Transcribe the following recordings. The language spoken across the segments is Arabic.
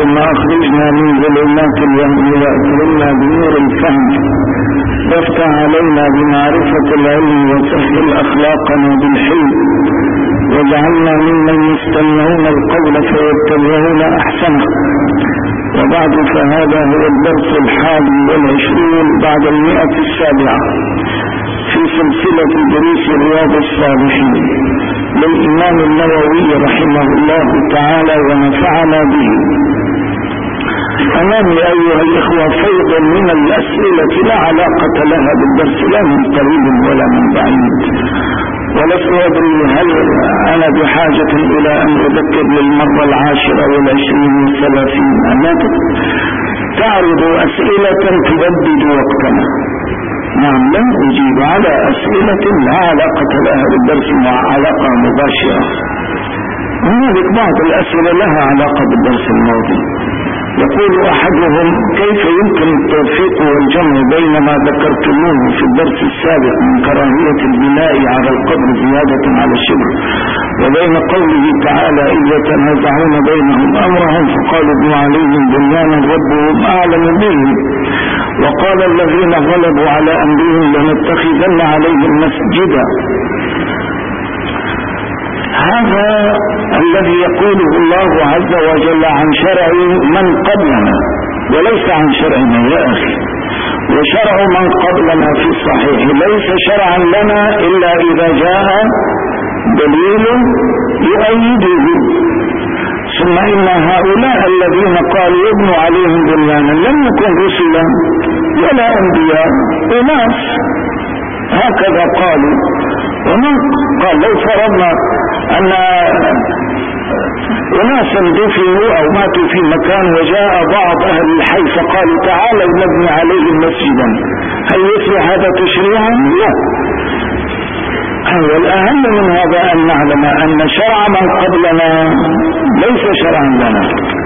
اللهم أخرجنا من ظلمات الوهم وأكرمنا بنور الفهم وافتح علينا بمعرفة العلم وسهل أخلاقنا بالحلم واجعلنا ممن يستمعون القول فيتبعون أحسنه. وبعد، فهذا هو الدرس 21 بعد 107 في سلسلة دروس رياض الصالحين للإمام النووي رحمه الله تعالى ونفعنا به. أمامي أيها الإخوة فيض من الأسئلة لا علاقة لها بالدرس، لا من قريب ولا من بعيد، ولست أدري هل أنا بحاجة إلى أن أذكر للمرة 10 و20 و30 أنك تعرض أسئلة تبدد وقتنا. نعم، لن أجيب على أسئلة لا علاقة لها بالدرس مع علاقة مباشرة. هناك بعض الأسئلة لها علاقة بالدرس الماضي. يقول أحدهم: كيف يمكن التوفيق والجمع بين ما ذكرتموه في الدرس السابق من كراهية البناء على القبر زيادة على الشبر وبين قوله تعالى: إذ يتنازعون بينهم أمرهم فقالوا ابنوا عليهم بنيانا ربهم أعلم بهم وقال الذين غلبوا على أمرهم لنتخذن عليهم مسجدا. هذا الذي يقوله الله عز وجل عن شرع من قبلنا وليس عن شرعنا يا أخي. وشرع من قبلنا في الصحيح ليس شرعا لنا إلا إذا جاء دليل يؤيده. ثم إن هؤلاء الذين قالوا يبنوا عليهم بنيانا لم يكن رسلا ولا أنبياء، وناس هكذا قالوا. ومن قال لو فرضنا أن أناسا دفنوا أو ماتوا في مكان وجاء بعض أهل الحي فقالوا تعالوا نبني عليهم مسجدا، هل يصبح هذا تشريعا؟ لا. والأهم من هذا أن نعلم أن شرع من قبلنا ليس شرعا لنا.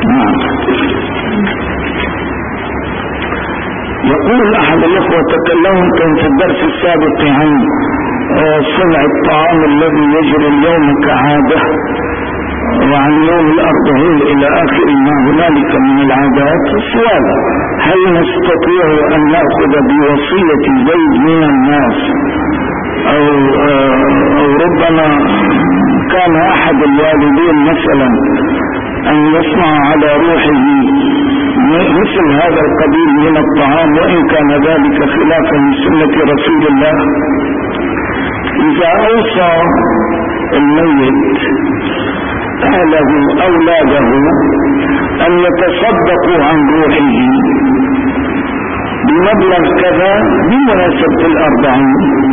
يقول أحد الأخوة: تكلمتم في الدرس السابق عن صنع الطعام الذي يجري اليوم كعادة وعن يوم الأربعين إلى آخر ما هنالك من العادات. السؤال: هل نستطيع أن نأخذ بوصية زيد من الناس أو ربما كان أحد الوالدين مثلا أن يصنع على روحه مثل هذا القبيل من الطعام وإن كان ذلك خلافا لسنة رسول الله؟ إذا أوصى الميت أهله أولاده أن يتصدقوا عن روحه بمبلغ كذا بمناسبة 40،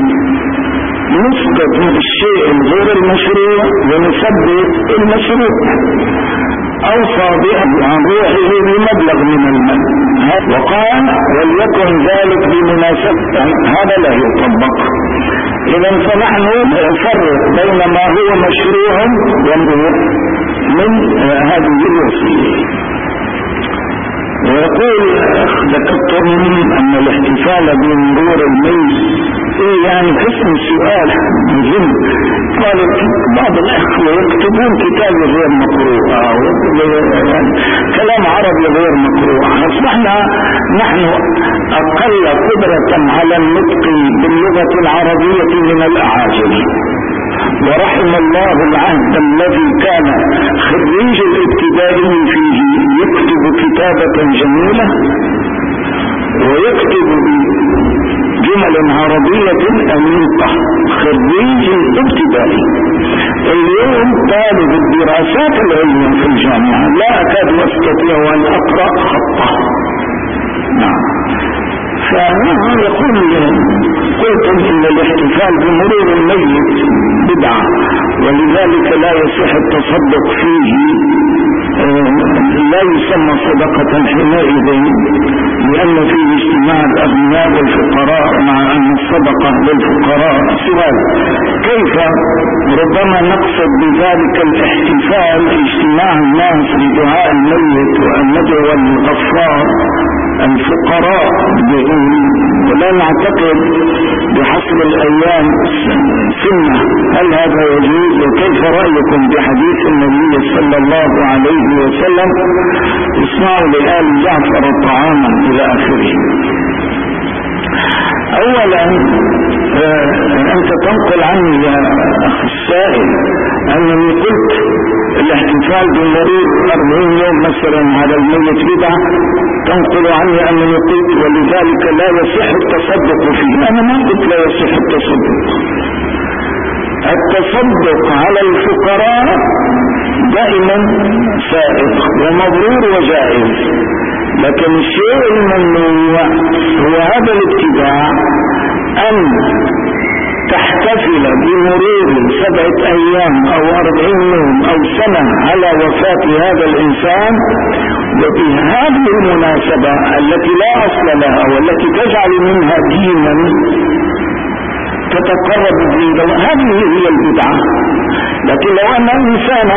نسقط الشيء الغير المشروع ونثبت المشروع. أوصى عن روحه بمبلغ من المال وقال وليكن ذلك بمناسبة، هذا لا يطبق. إذا فنحن نفرق بين ما هو مشروع وممنوع من هذه الوصية. ويقول: ذكرتم أن الاحتفال بمرور الميت يعني قسم السؤال مهم. قال بعض الأخوة يكتبون كتاب غير مقروء أو كلام عربي غير مقروء. أصبحنا نحن أقل قدرة على النطق باللغة العربية من الأعاجم. ورحم الله العهد الذي كان خريج الابتدائي فيه يكتب كتابة جميلة ويكتب بجمل عربية أنيقة. خريج الابتدائي اليوم طالب الدراسات العلمية في الجامعة لا أكاد أستطيع أن أقرأ خطه. نعم. فيقول: قلتم إن الاحتفال بمرور الميت بدعة ولذلك لا يصح التصدق فيه، لا يسمى صدقة حينئذ لأن فيه اجتماع الأغنياء والفقراء مع أن الصدقة للفقراء. السؤال: كيف ربما نقصد بذلك الاحتفال اجتماع الناس لدعاء الميت وأن ندعو الغفار الفقراء ولا نعتقد بحسب الأيام سنة. هل هذا يجوز؟ وكيف رأيكم بحديث النبي صلى الله عليه وسلم اصنعوا لآل جعفر طعاما إلى آخره؟ أولا أنت تنقل عني يا أخ السائل أنني قلت الاحتفال بمرور 40 يوم مثلا على الميت بدعة، تنقل عني أنني قلت ولذلك لا يصح التصدق فيه. أنا ما قلت لا يصح التصدق. التصدق على الفقراء دائما سائغ ومبرور وجائز، لكن الشيء الممنوع هو هذا الابتداع، أن تحتفل بمرور 7 أيام أو 40 يوم أو سنة على وفاة هذا الإنسان، وبهذه المناسبة التي لا أصل لها والتي تجعل منها دينا تتقرب به، هذه هي البدعة. لكن لو أن إنسانا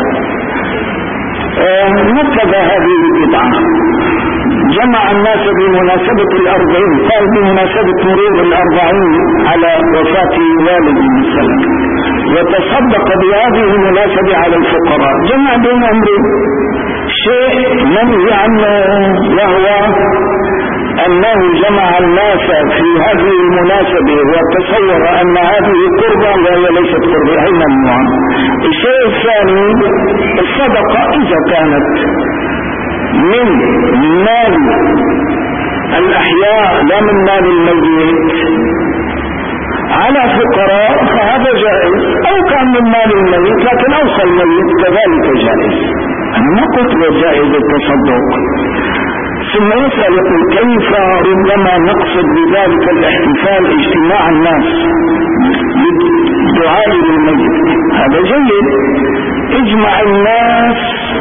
نفذ هذه البدعة، جمع الناس بمناسبة 40، قال بمناسبة مرور 40 على وفاة والد مثلا، وتصدق بهذه المناسبة على الفقراء، جمع بين أمرين، شيء منهي عنه وهو أنه جمع الناس في هذه المناسبة وتصور أن هذه قربة وهي ليست قربة، أي ممنوع. الشيء الثاني الصدقة إذا كانت من مال الأحياء لا من مال الميت على فقراء فهذا جائز، أو كان من مال الميت لكن أوصى الميت كذلك جائز. أنا ما قلت وجائز التصدق. ثم يسأل يقول كيف ربما نقصد بذلك الاحتفال اجتماع الناس للدعاء للميت؟ هذا جيد، اجمع الناس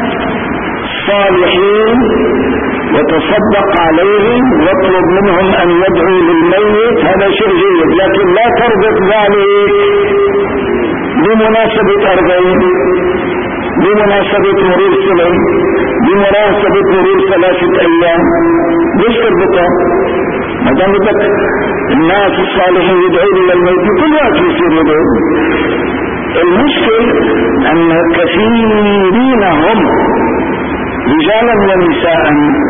صالحين وتصدق عليهم واطلب منهم أن يدعوا للميت، هذا شيء جيد، لكن لا تربط ذلك بمناسبة 40، بمناسبة مرور 7، بمناسبة مرور 3 أيام. ليش تربطها؟ ما دام بدك الناس الصالحين يدعون للميت كل وقت يصير يدعون. المشكل أن كثيرين هم رجالا ونساء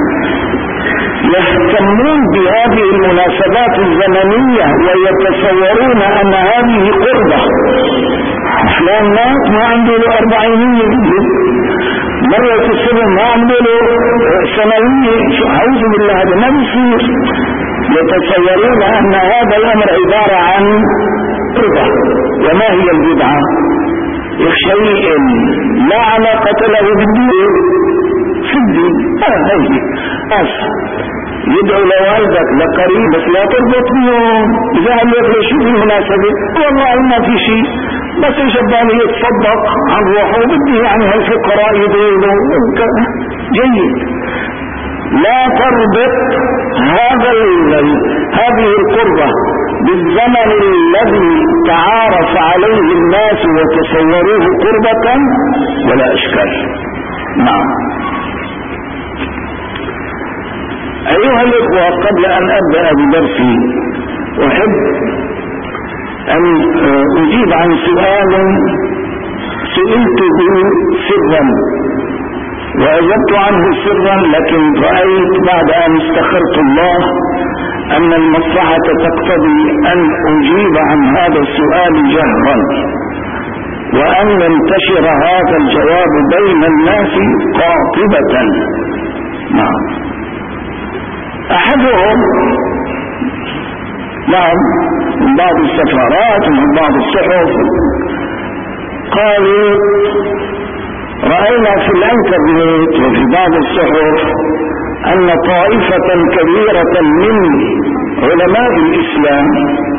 يهتمون بهذه المناسبات الزمنية ويتصورون أن هذه قربة. فلان مات ما عنده له 40 مرة السنة، ما عنده له سنوية، أعوذ بالله هذا ما بيصير. يتصورون أن هذا الأمر عبارة عن قربة. وما هي البدعة؟ شيء لا علاقة له بالدين في الدين. يدعو لوالدك لقريب بس لا تربط بهم. إذا قال لك شو في المناسبة؟ والله ما في شيء، بس الشبان يتصدق عن روحه وبده يعني هالفقراء يدعو له. جيد، لا تربط هذه القربة بالزمن الذي تعارف عليه الناس وتصوروه قربة ولا إشكال. نعم. أيها الإخوة، قبل أن أبدأ بدرسي أحب أن أجيب عن سؤال سئلته سرا وأجبت عنه سرا، لكن رأيت بعد أن استخرت الله أن المصلحة تقتضي أن أجيب عن هذا السؤال جهرا وأن ينتشر هذا الجواب بين الناس قاطبة. نعم. أحدهم من بعض السفارات ومن بعض الصحف قالوا رأينا في الانترنت وفي بعض الصحف أن طائفة كبيرة من علماء الإسلام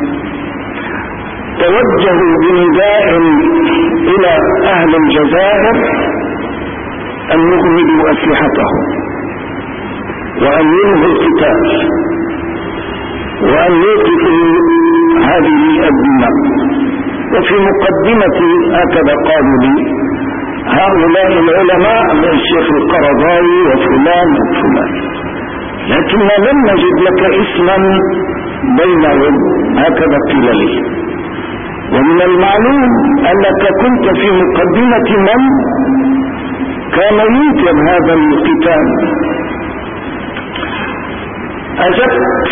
توجهوا بنداء إلى أهل الجزائر أن يغمدوا أسلحتهم وأن ينهوا القتال وأن يوقفوا هذه الدماء. وفي مقدمة هكذا قالوا لي هؤلاء العلماء الشيخ القرضاوي وفلان وفلان. لكن لم نجد لك اسما بينهم، هكذا قيل لي. ومن المعلوم أنك كنت في مقدمة من كان ينكر هذا القتال. أجبت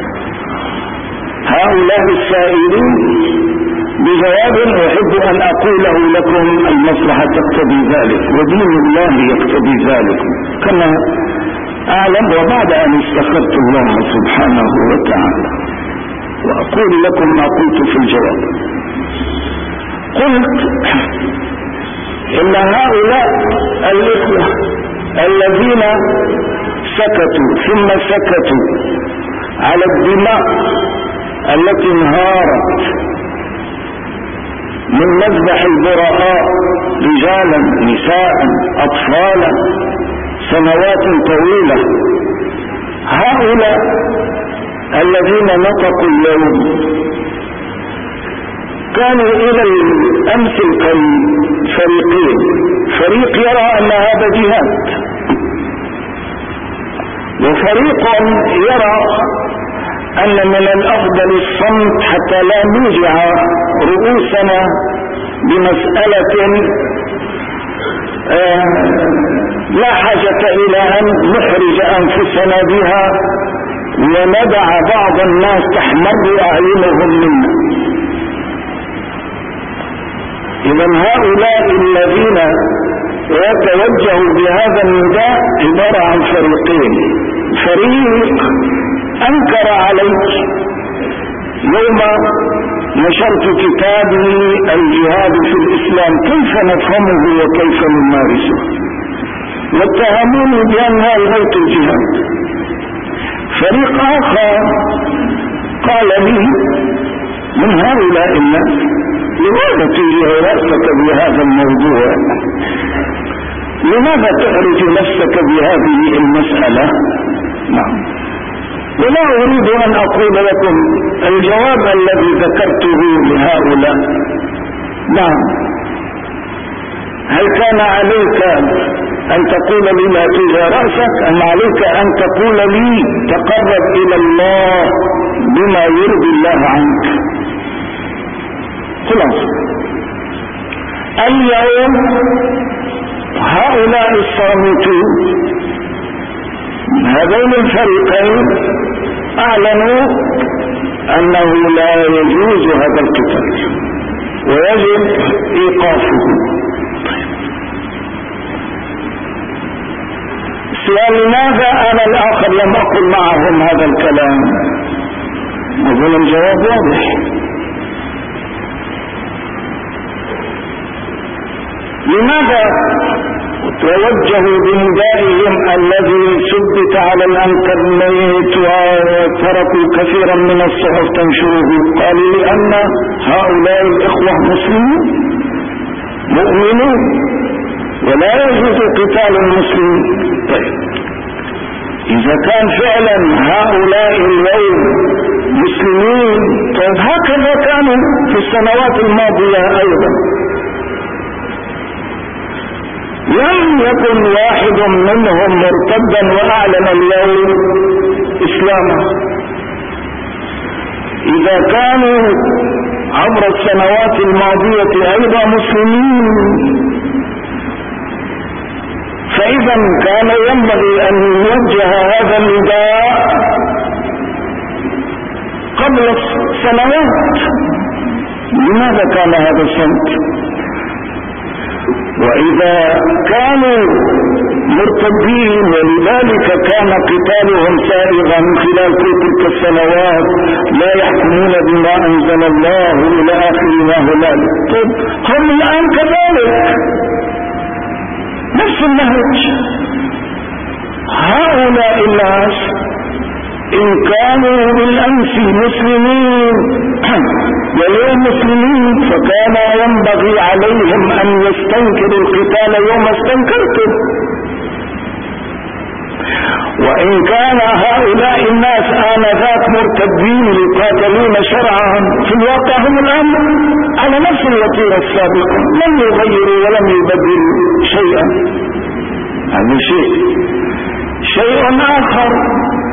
هؤلاء السائلين بجواب أحب أن أقوله لكم: المصلحة تقتضي ذلك ودين الله يقتضي ذلك، كما أعلم وبعد أن استخرت الله سبحانه وتعالى. وأقول لكم ما قلت في الجواب. قلت إن هؤلاء الإخوة الذين سكتوا ثم سكتوا على الدماء التي انهارت من مذبح البراء، رجالا نساء أطفالا سنوات طويلة، هؤلاء الذين نطقوا اليوم كانوا إلى الأمس القريب فريقين: فريق يرى أن هذا جهاد، وفريق يرى أن من الأفضل الصمت حتى لا نوجع رؤوسنا بمسألة لا حاجة إلى أن نحرج أنفسنا بها وندع بعض الناس تحمر أعينهم منا. إذن هؤلاء الذين يتوجهوا بهذا النداء عبارة عن فريقين: فريق أنكر عليك يوم نشرت كتابي الجهاد في الإسلام كيف نفهمه وكيف نمارسه، واتهموني بأنها غير الجهاد. فريق آخر قال لي من هؤلاء الناس: لماذا تجيه رأسك بهذا الموضوع؟ لماذا تحرج نفسك بهذه المسألة؟ نعم. ولا أريد أن أقول لكم الجواب الذي ذكرته لهؤلاء. نعم. هل كان عليك أن تقول لي لا تجيه رأسك، أم عليك أن تقول لي تقرب إلى الله بما يرضي الله عنك؟ خلاص. اليوم هؤلاء الصامتون هذين الفريقين أعلنوا أنه لا يجوز هذا القتال ويجب إيقافه. سؤال: لماذا أنا الآخر لم أقل معهم هذا الكلام؟ أظن الجواب واضح. لماذا توجهوا بندائهم الذي ثبت على الانترنت وتركوا كثيرا من الصحف تنشره؟ قالوا: لأن هؤلاء الإخوة مسلمون مؤمنون ولا يجوز قتال المسلمين. طيب، إذا كان فعلا هؤلاء اليوم مسلمين، طيب هكذا كانوا في السنوات الماضية أيضا. لم يكن واحد منهم مرتدا وأعلن اليوم إسلامه. إذا كانوا عبر السنوات الماضية أيضا مسلمين، فإذا كان ينبغي أن يوجه هذا النداء قبل سنوات. لماذا كان هذا الصمت؟ وإذا كانوا مرتدين ولذلك كان قتالهم سائغا خلال تلك السنوات لا يحكمون بما أنزل الله إلى آخر ما هنالك، طيب هم الآن كذلك نفس النهج. هؤلاء الناس إن كانوا بالأمس مسلمين واليوم مسلمين فكان ينبغي عليهم أن يستنكروا القتال يوم استنكرته. وإن كان هؤلاء الناس آنذاك مرتدين يقاتلون شرعا، في الواقع هم الآن على نفس الوتيرة السابقة، لم يغيروا ولم يبدلوا شيئا. هذا شيء آخر.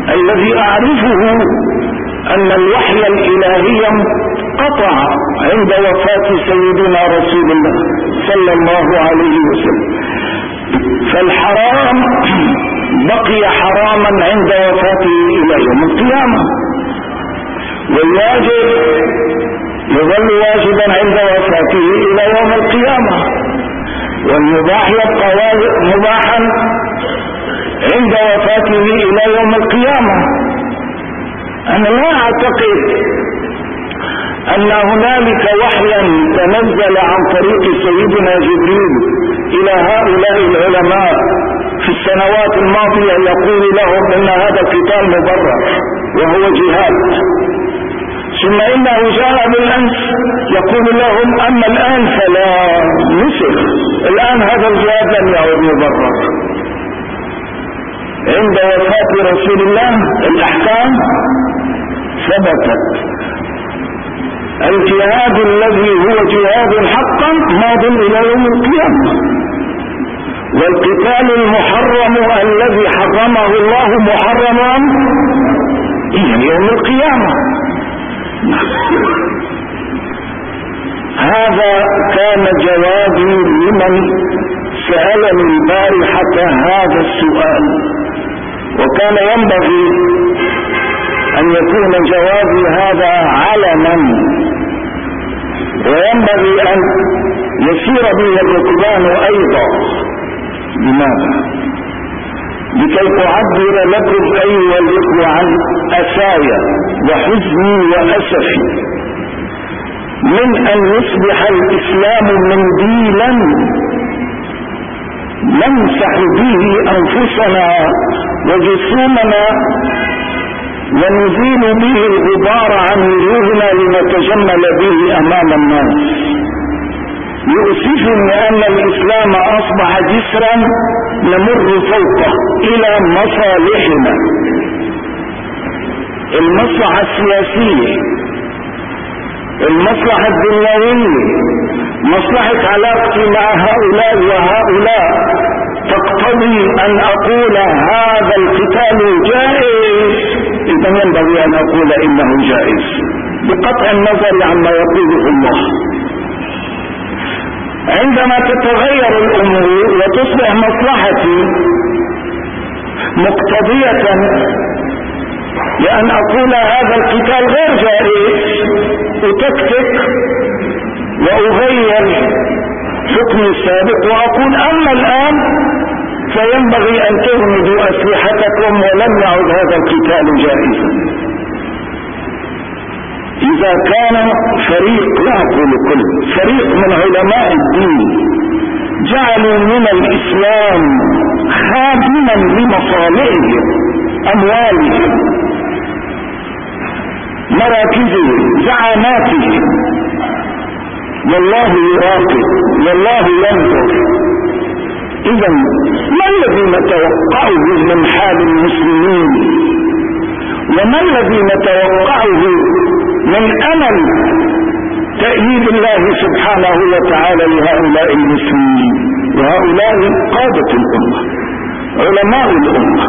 الذي أعرفه أن الوحي الإلهي قطع عند وفاة سيدنا رسول الله صلى الله عليه وسلم، فالحرام بقي حراما عند وفاته إلى يوم القيامة، والواجب يظل واجبا عند وفاته إلى يوم القيامة، والمباح يبقى مباحا عند وفاته إلى يوم القيامة. أنا لا أعتقد أن هنالك وحيا تنزل عن طريق سيدنا جبريل إلى هؤلاء العلماء في السنوات الماضية يقول لهم إن هذا القتال مبرر وهو جهاد، ثم إنه جاء بالأمس يقول لهم أما الآن فلا نسخ، الآن هذا الجهاد لم يعد مبرر. عند وفاة رسول الله الأحكام ثبتت، الجهاد الذي هو جهاد حقا ماض إلى يوم القيامة، والقتال المحرم الذي حرمه الله محرما إلى يوم القيامة. هذا كان جوابي لمن سألني البارحة هذا السؤال، وكان ينبغي أن يكون جوابي هذا علما، وينبغي أن يسير به الركبان أيضا. لماذا؟ لكي أعبر لكم أيها الإخوة عن أسايا وحزني وأسفي من أن يصبح الإسلام منديلا نمسح به أنفسنا وجسومنا ونزيل به الغبار عن وجوهنا لنتجمل به أمام الناس. يؤسفني أن الإسلام أصبح جسرا نمر فوقه إلى مصالحنا، المصلحة السياسية، المصلحة الدنيوية، مصلحة علاقتي مع هؤلاء وهؤلاء تقتضي أن أقول هذا القتال جائز، إذا ينبغي أن أقول إنه جائز بقطع النظر عما يقوله الله. عندما تتغير الأمور وتصبح مصلحتي مقتضية لأن أقول هذا القتال غير جائز، أتكتك وأغير حكمي السابق وأقول أما الآن فينبغي أن تغمدوا أسلحتكم ولم يعد هذا القتال جائزا. إذا كان فريق، لا أقول كل فريق من علماء الدين جعلوا من الإسلام خادما لمصالحهم، أموالهم، مراكزهم، زعاماتهم، والله يراقب والله ينظر. إذا ما الذي نتوقعه من حال المسلمين وما الذي نتوقعه من أمل تأييد الله سبحانه وتعالى لهؤلاء المسلمين وهؤلاء قادة الأمة علماء الأمة؟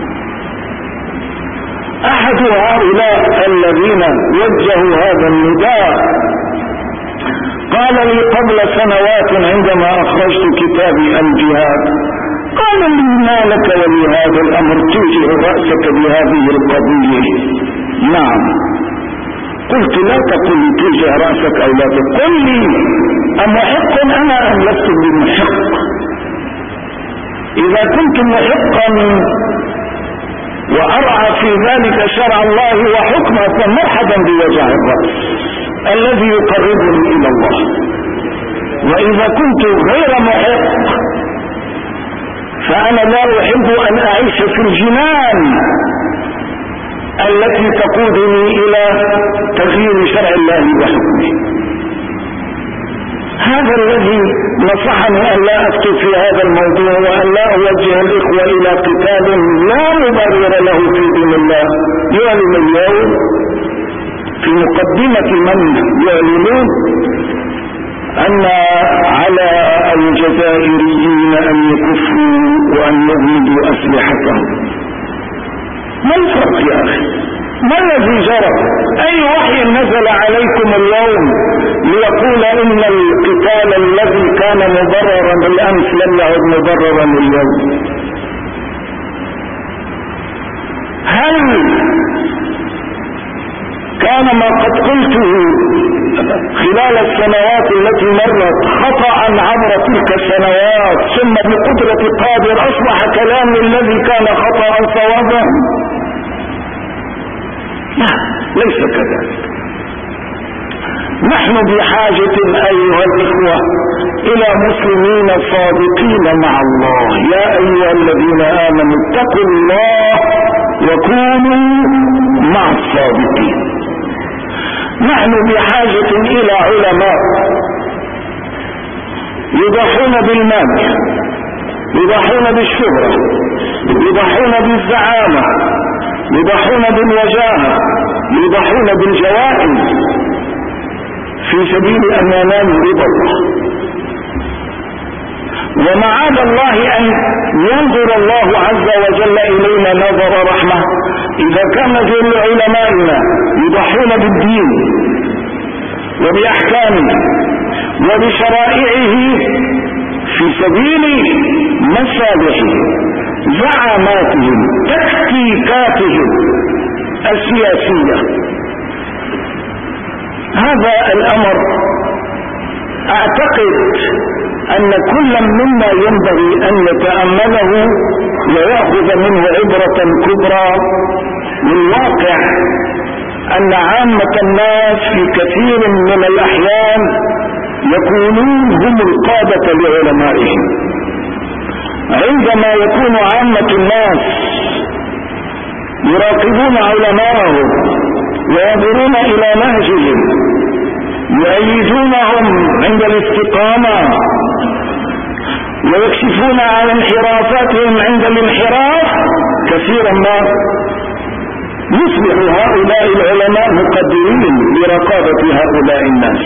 أحد هؤلاء الذين وجهوا هذا النداء قال لي قبل سنوات عندما أخرجت كتابي الجهاد، قال لي ما لك ولهذا الأمر توجه رأسك بهذه القضية؟ نعم. قلت لا تقل لي توجه رأسك أو لا تقل لي أمحق أنا أم لست بمحق؟ إذا كنت محقا وأرعى في ذلك شرع الله وحكمه فمرحبا بوجع الرأس الذي يقربني إلى الله، وإذا كنت غير محق فأنا لا أحب أن أعيش في الجنان التي تقودني إلى تغيير شرع الله وحكمه. هذا الذي نصحني أن لا أفتي في هذا الموضوع وأن لا أوجه الإخوة إلى قتال لا مبرر له في دين الله. يعلن اليوم في مقدمة من يعلنون أن على الجزائريين أن يكفوا وأن يغمدوا أسلحتهم. ما الفرق يا أخي؟ ما الذي جرى؟ أي وحي نزل عليكم اليوم ليقول إن القتال الذي كان مبررا بالأمس لم يعد مبررا اليوم؟ هل كان ما قد قلته خلال السنوات التي مرت خطأ عبر تلك السنوات ثم بقدرة قادر أصبح كلامي الذي كان خطأ صوابا؟ لا، ليس كذلك. نحن بحاجة أيها الإخوة إلى مسلمين صادقين مع الله. يا أيها الذين آمنوا اتقوا الله وكونوا مع الصادقين. نحن بحاجة إلى علماء يضحون بالمال، يضحون بالشهرة، يضحون بالزعامة، يضحون بالوجاهة، يضحون بالجوائز في سبيل أن ينالوا رضا الله. ومعاذ الله أن ينظر الله عز وجل إلينا نظر رحمة إذا كان جل علمائنا يضحون بالدين وبأحكامه وبشرائعه في سبيل مصالحهم، زعاماتهم، تكتيكاتهم السياسية. هذا الأمر أعتقد أن كل منا ينبغي أن يتأمله ويأخذ منه عبرة كبرى. من واقع أن عامة الناس في كثير من الأحيان يكونون هم القادة لعلمائهم. عندما يكون عامة الناس يراقبون علماءهم وينظرون إلى نهجهم، يؤيدونهم عند الاستقامة ويكشفون عن انحرافاتهم عند الانحراف، كثيرا ما يصبح هؤلاء العلماء مقدرين لرقابة هؤلاء الناس.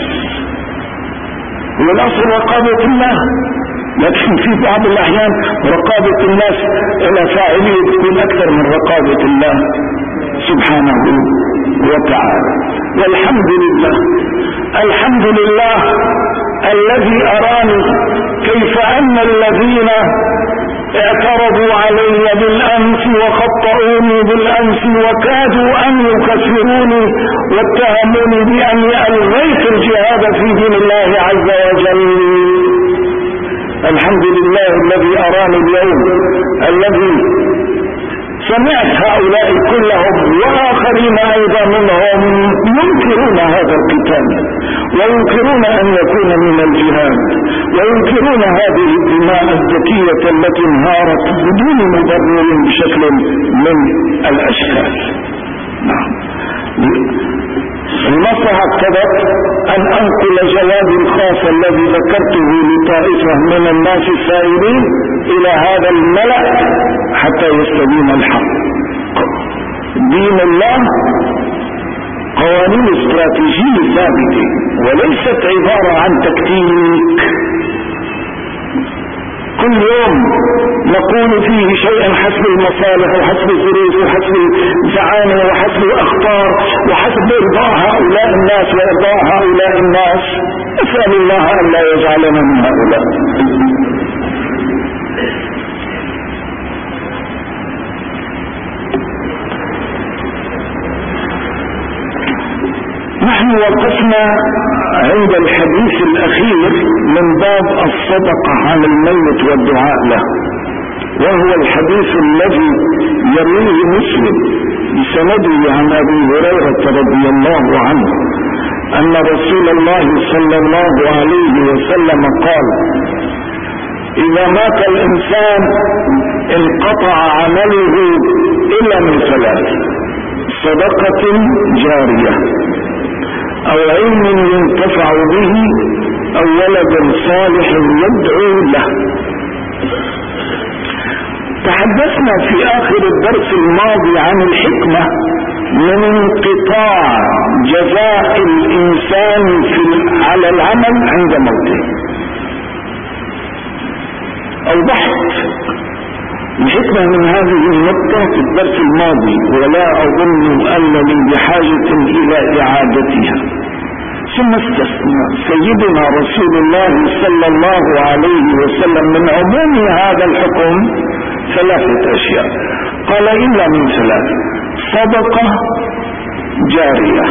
والأصل رقابة الله، لكن في بعض الأحيان رقابة الناس إلى فاعله تكون أكثر من رقابة الله سبحانه وتعالى. والحمد لله، الحمد لله الذي أراني كيف أن الذين اعترضوا علي بالأمس وخطئوني بالأمس وكادوا أن يكفروني واتهموني بأني ألغيت الجهاد في دين الله عز وجل، الحمد لله الذي أراني اليوم الذي سمعت هؤلاء كلهم وآخرين أيضا منهم ينكرون هذا القتال وينكرون أن يكون من الجهاد وينكرون هذه الدماء الزكية التي انهارت بدون مبرر بشكل من الأشكال. المصلحة اقتضت أن أنقل جوابي الخاص الذي ذكرته لطائفة من الناس السائرين إلى هذا الملأ حتى يستبين الحق. دين الله قوانين استراتيجية ثابتة وليست عبارة عن تكتيك كل يوم نقول فيه شيئا حسب المصالح وحسب الظروف وحسب الزعامة وحسب الأخطار وحسب إرضاء هؤلاء الناس وإرضاء هؤلاء الناس. أسأل الله أن لا يجعلنا من هؤلاء. نحن وقفنا عند الحديث الأخير من باب الصدقة عن الميت والدعاء له، وهو الحديث الذي يرويه مسلم بسنده عن أبي هريرة رضي الله عنه أن رسول الله صلى الله عليه وسلم قال: إذا مات الإنسان انقطع عمله إلا من ثلاث: صدقة جارية أو علم ينتفع به أو ولد صالح يدعو له. تحدثنا في آخر الدرس الماضي عن الحكمة من انقطاع جزاء الإنسان على العمل عند موته. أوضحت الحكمة من هذه النقطة في الدرس الماضي، ولا أظن أنني بحاجة إلى إعادتها. ثم استثنى سيدنا رسول الله صلى الله عليه وسلم من عموم هذا الحكم 3 أشياء، قال إلا من 3: صدقة جارية.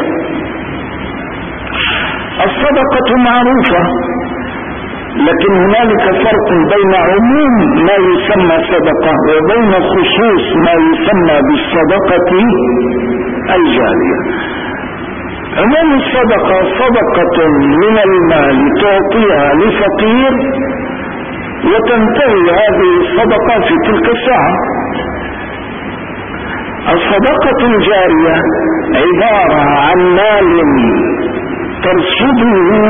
الصدقة معروفة، لكن هنالك فرق بين عموم ما يسمى صدقة وبين خصوص ما يسمى بالصدقة الجارية. عموم الصدقة صدقة من المال تعطيها لفقير وتنتهي هذه الصدقة في تلك الساعة. الصدقة الجارية عبارة عن مال ترصده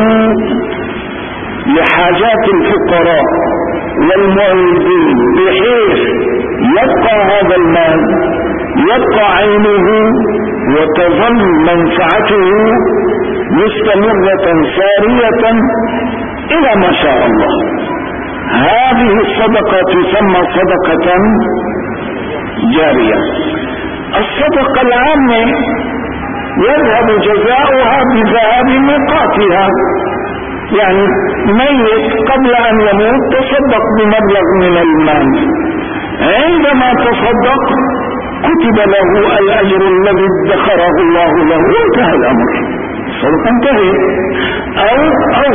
لحاجات الفقراء والمعوزين، بحيث يبقى هذا المال، يبقى عينه، وتظل منفعته مستمرة سارية إلى ما شاء الله. هذه الصدقة تسمى صدقة جارية. الصدقة العامة يذهب جزاؤها بذهاب ميقاتها، يعني ميت قبل أن يموت تصدق بمبلغ من المال، عندما تصدق كتب له الأجر الذي ادخره الله له وانتهى الأمر، الصدقة انتهت. أو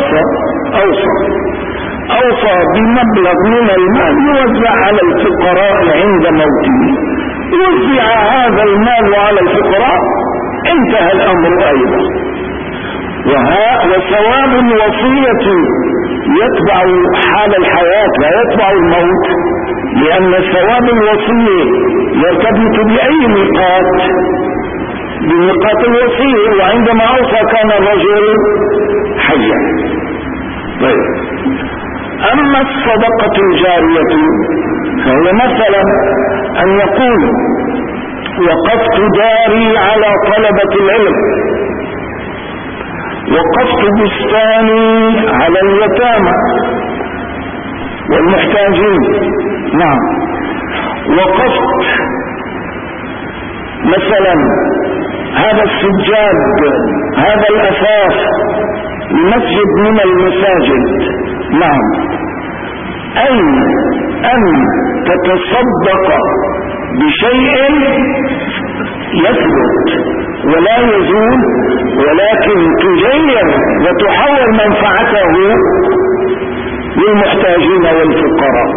أوصى بمبلغ من المال يوزع على الفقراء عند موته، يوزع هذا المال على الفقراء، انتهى الأمر أيضا. وثواب الوصية يتبع حال الحياة لا يتبع الموت، لأن ثواب الوصية يرتبط بأي ميقات، بميقات الوصية، وعندما أوصى كان الرجل حيا. طيب، أما الصدقة الجارية فهي مثلا أن يقول: وقفت داري على طلبة العلم، وقفت بستاني على اليتامى والمحتاجين، نعم، وقفت مثلا هذا السجاد، هذا الأساس لمسجد من المساجد، نعم، أي أن تتصدق بشيء يثبت ولا يزول، ولكن تغير وتحول منفعته للمحتاجين والفقراء.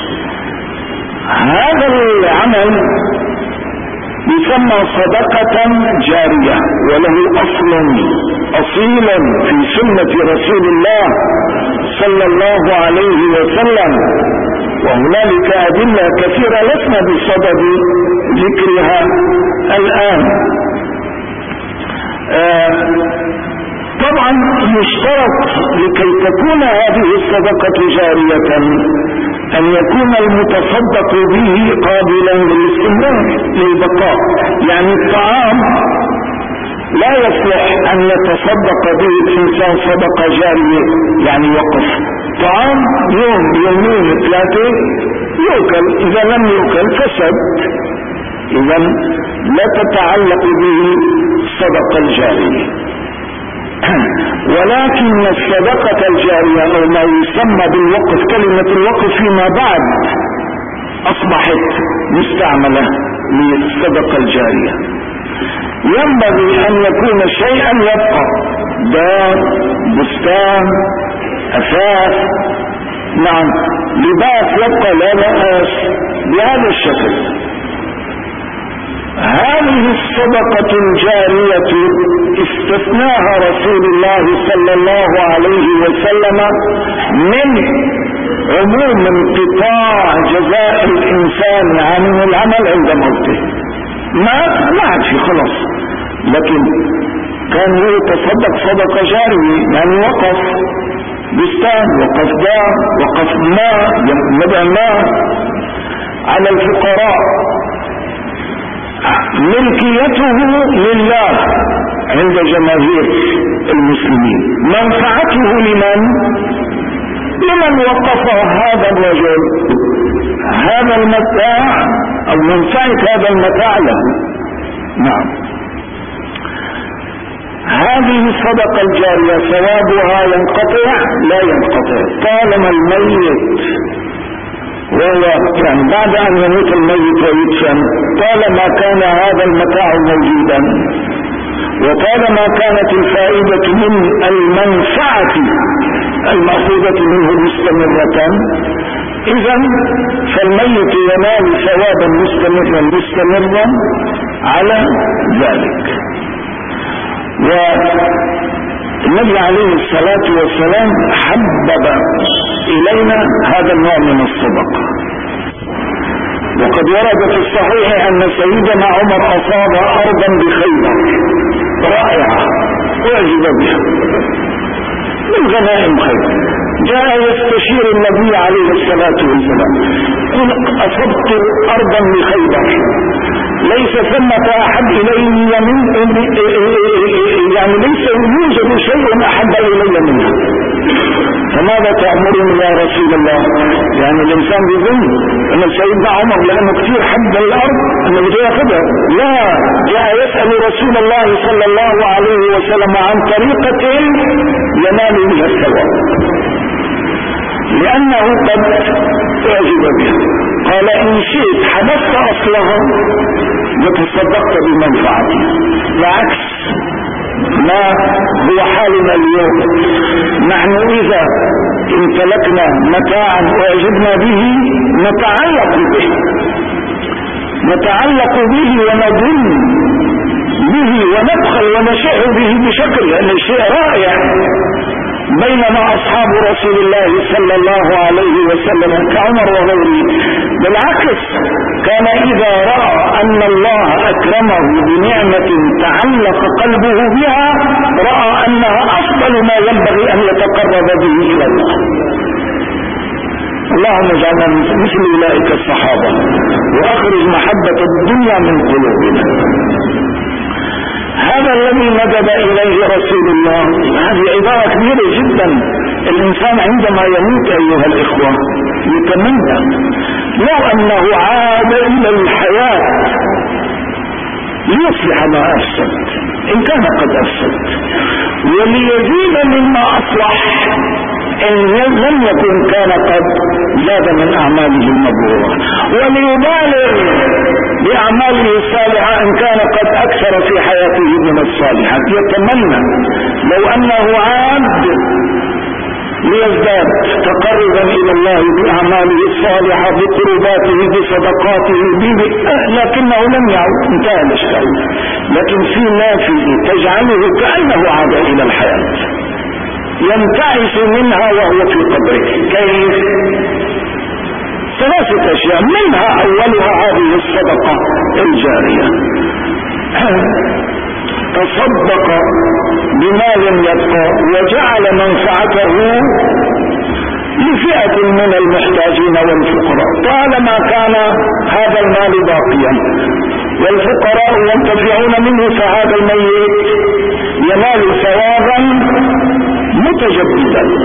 هذا العمل يسمى صدقة جارية، وله أصيل في سنة رسول الله صلى الله عليه وسلم، وهنالك أدلة كثيرة لسنا بصدد ذكرها الآن. طبعا يشترط لكي تكون هذه الصدقة جارية أن يكون المتصدق به قابلا للاستمرار للبقاء، يعني الطعام لا يصلح أن يتصدق به الإنسان صدقة جارية، يعني وقف طعام يوم يومين 3 يؤكل، إذا لم يؤكل فسد، إذا لا تتعلق به الصدقة الجارية. ولكن الصدقة الجارية أو ما يسمى بالوقف، كلمة الوقف فيما بعد أصبحت مستعملة للصدقة الجارية، ينبغي أن يكون شيئا يبقى، دار، بستان، أثاث، نعم، لباس يبقى لا بأس، بهذا الشكل. هذه الصدقة الجارية استثناها رسول الله صلى الله عليه وسلم من عموم انقطاع جزاء الإنسان عن العمل عند موته. ما عاد في خلاص، لكن كان يتصدق صدقة جارية، يعني وقف بستان، وقف دار، وقف ماء، مدى ماء على الفقراء، ملكيته لله عند جماهير المسلمين، منفعته لمن وقف هذا الرجل، هذا هذا المتاع أو منفعة هذا المتاع له. نعم. هذه الصدقة الجارية ثوابها ينقطع؟ لا ينقطع طالما الميت وهو يعني بعد أن يموت الميت ويدفن، طالما كان هذا المتاع موجودا وطالما كانت الفائدة من المنفعة المأخوذة منه مستمرة، إذا فالميت ينال ثوابا مستمرا على ذلك. والنبي عليه الصلاة والسلام حبب إلينا هذا النوع من الصدقة. وقد ورد في الصحيح أن سيدنا عمر أصاب أرضا بخيبر رائعة أعجب بها من غنائم خيبر، جاء يستشير النبي عليه الصلاة والسلام قل أصبت أرضا بخيبر ليس ثمة أحب إلي يعني ليس يوجد شيء أحب إلي منه، فماذا تأمرني يا رسول الله؟ يعني الإنسان بيظن أن سيدنا عمر لأنه كثير حب الأرض أنه بده يأخذها، لا، جاء يسأل رسول الله صلى الله عليه وسلم عن طريقة ينال بها الثواب، لأنه قد أعجب بها. قال إن شئت حدثت أصلها وتصدقت بمنفعتها، العكس ما هو حالنا اليوم. نحن إذا امتلكنا متاعا وأعجبنا به نتعلق به ونظن به ونبخل ونشع به بشكل لأنه شيء رائع. بينما أصحاب رسول الله صلى الله عليه وسلم كعمر وغيره بالعكس، كان إذا رأى أن الله أكرمه بنعمة تعلق قلبه بها رأى أنها أفضل ما ينبغي أن يتقرب به إلى الله. اللهم اجعلنا مثل أولئك الصحابة وأخرج محبة الدنيا من قلوبنا. هذا الذي ندب إليه رسول الله. هذه عبارة كبيرة جدا. الإنسان عندما يموت أيها الإخوة يتمنى لو أنه عاد إلى الحياة ليصلح ما أفسد إن كان قد أفسد، وليزيد مما أصلح إن لم يكن كان قد زاد من أعماله المبرورة، وليبالغ بأعماله الصالحة إن كان قد أكثر في حياته من الصالحات. يتمنى لو أنه عاد ليزداد تقربا إلى الله بأعماله الصالحة بقرباته بصدقاته لكنه لم يعد، انتهى الإشكال. لكن في نافذة تجعله كأنه عاد إلى الحياة ينتعش منها وهو في قبره. كيف؟ ثلاثة أشياء، منها أولها هذه الصدقة الجارية. تصدق بمال يبقى وجعل منفعته لفئة من المحتاجين والفقراء طالما كان هذا المال باقيا والفقراء ينتفعون منه، فهذا الميت ينال ثوابا متجددا.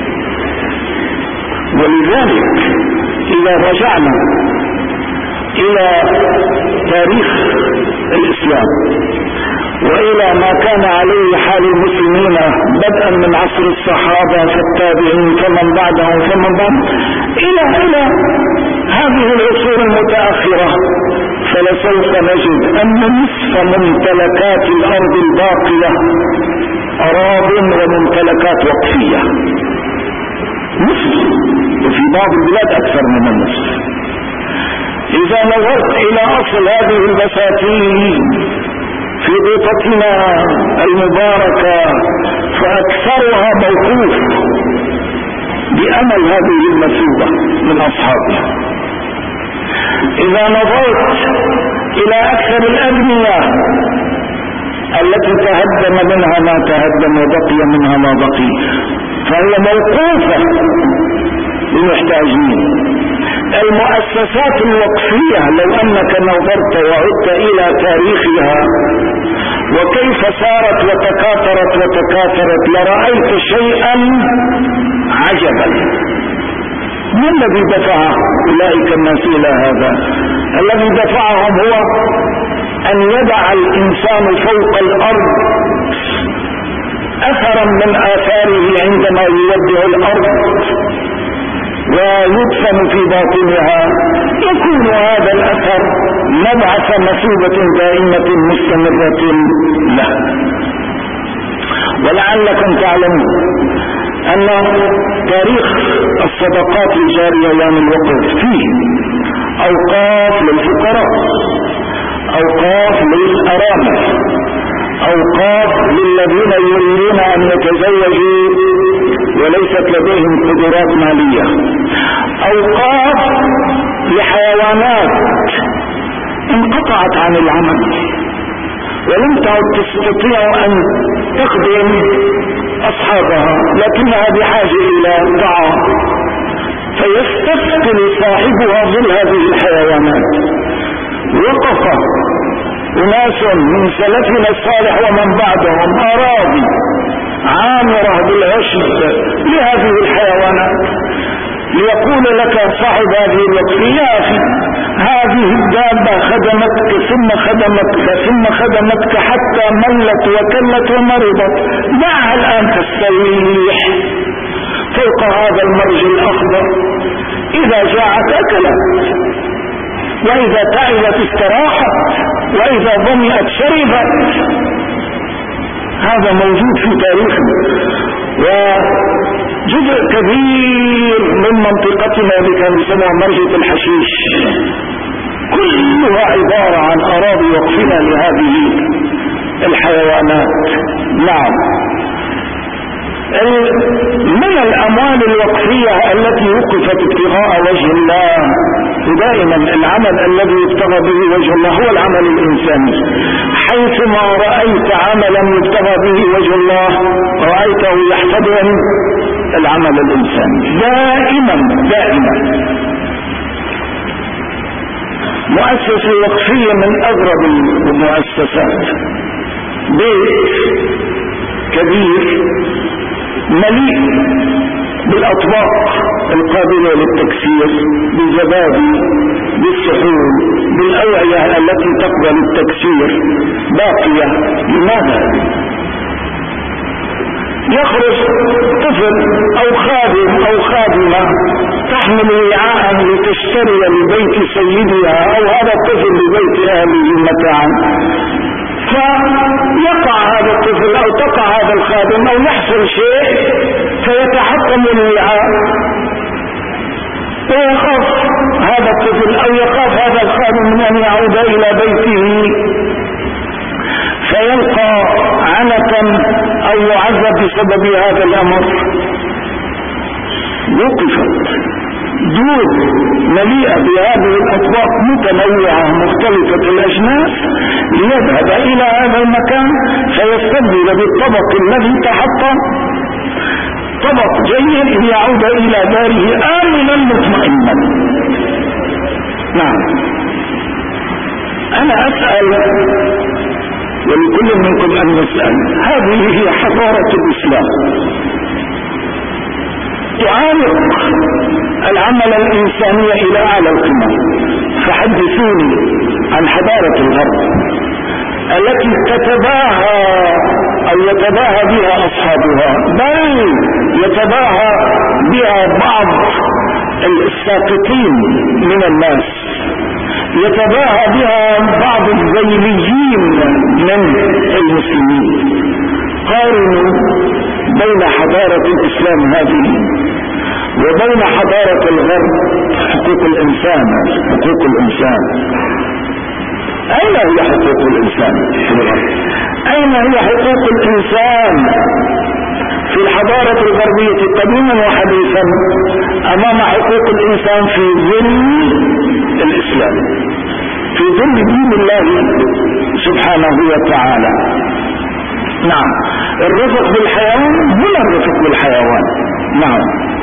ولذلك إذا رجعنا إلى تاريخ الإسلام وإلى ما كان عليه حال المسلمين بدءا من عصر الصحابة فالتابعين فمن بعدهم إلى هذه العصور المتأخرة، فلسوف نجد أن نصف ممتلكات الأرض الباقية أراض وممتلكات وقفية، نصف، وفي بعض البلاد أكثر من النصف. إذا نظرت إلى أصل هذه البساتين في بيئتنا المباركة فأكثرها موقوف بأمل هذه المثوبة من أصحابها. إذا نظرت إلى أكثر الأبنية التي تهدم منها ما تهدم وبقي منها ما بقي فهي موقوفة للمحتاجين. المؤسسات الوقفية لو أنك نظرت وعدت إلى تاريخها وكيف صارت وتكاثرت لرأيت شيئا عجبا. ما الذي دفع أولئك الناس إلى هذا؟ الذي دفعهم هو أن يدع الإنسان فوق الأرض أثرا من آثاره عندما يودع الأرض ويدفن في باطنها، يكون هذا الأثر مبعث مثوبة دائمة مستمرة له. ولعلكم تعلمون أن تاريخ الصدقات الجارية أيام الوقف فيه أوقاف للفقراء، أوقاف للأرامل، أوقاف للذين يريدون أن يتزوجوا وليست لديهم قدرات مالية، أوقاف لحيوانات انقطعت عن العمل ولم تعد تستطيع أن تخدم أصحابها لكنها بحاجة إلى طعام، فيستثقل صاحبها ظل هذه الحيوانات. وقف أناس من سلفنا الصالح ومن بعدهم أراضي عامرة بالعشب لهذه الحيوانات، ليقول لك صاحب هذه الوقفية: يا أخي هذه الدابة خدمتك ثم خدمتك ثم خدمتك حتى ملت وكلت ومرضت، دعها الآن تستريح فوق هذا المرج الأخضر، إذا جاعت أكلت، وإذا تعبت استراحت، وإذا ظمئت شربت. هذا موجود في تاريخنا، وجزء كبير من منطقتنا اللي كان يسمى مرجة الحشيش كلها عبارة عن أراضي وقفنا لهذه الحيوانات. نعم، من الأموال الوقفية التي وقفت ابتغاء وجه الله، ودائما العمل الذي يبتغى به وجه الله هو العمل الإنساني. حيثما رأيت عملا يبتغى به وجه الله رأيته يحتضن العمل الإنساني دائما. مؤسسة وقفية من أغرب المؤسسات، بيت كبير مليء بالأطباق القابلة للتكسير، بالزبادي، بالسحور، بالأوعية التي تقبل التكسير باقية. لماذا؟ يخرج طفل أو خادم أو خادمة تحمل وعاء لتشتري لبيت سيدها أو هذا الطفل لبيت أهله متاعا، فيقع هذا الطفل أو تقع هذا الخادم أو يحصل شيء فيتحطم الوعاء، ويخاف هذا الطفل أو يخاف هذا الخادم من أن يعود إلى بيته فيلقى عنة أو يعذب بسبب هذا الأمر. وقفت دود مليئة بهذه الأطباق متنوعة مختلفة الأجناس ليذهب إلى هذا المكان فيستبدل بالطبق الذي تحطم طبق جيد ليعود إلى داره آمنا مطمئنا. نعم، أنا أسأل ولكل منكم أن يسأل، هذه هي حضارة الإسلام تعانق العمل الإنساني إلى أعلى القمة. فحدثوني عن حضارة الغرب التي تتباهى أو يتباهى بها أصحابها، بل يتباهى بها بعض الساقطين من الناس، يتباهى بها بعض الذيليين من المسلمين. قارنوا بين حضارة الإسلام هذه وبين حضارة الغرب. حقوق الإنسان، حقوق الإنسان، أين هي حقوق الإنسان في الغرب؟ أين هي حقوق الإنسان في الحضارة الغربية قديما وحديثا أمام حقوق الإنسان في ظل الإسلام، في ظل دين الله سبحانه وتعالى؟ نعم، الرفق بالحيوان هنا الرفق بالحيوان. نعم،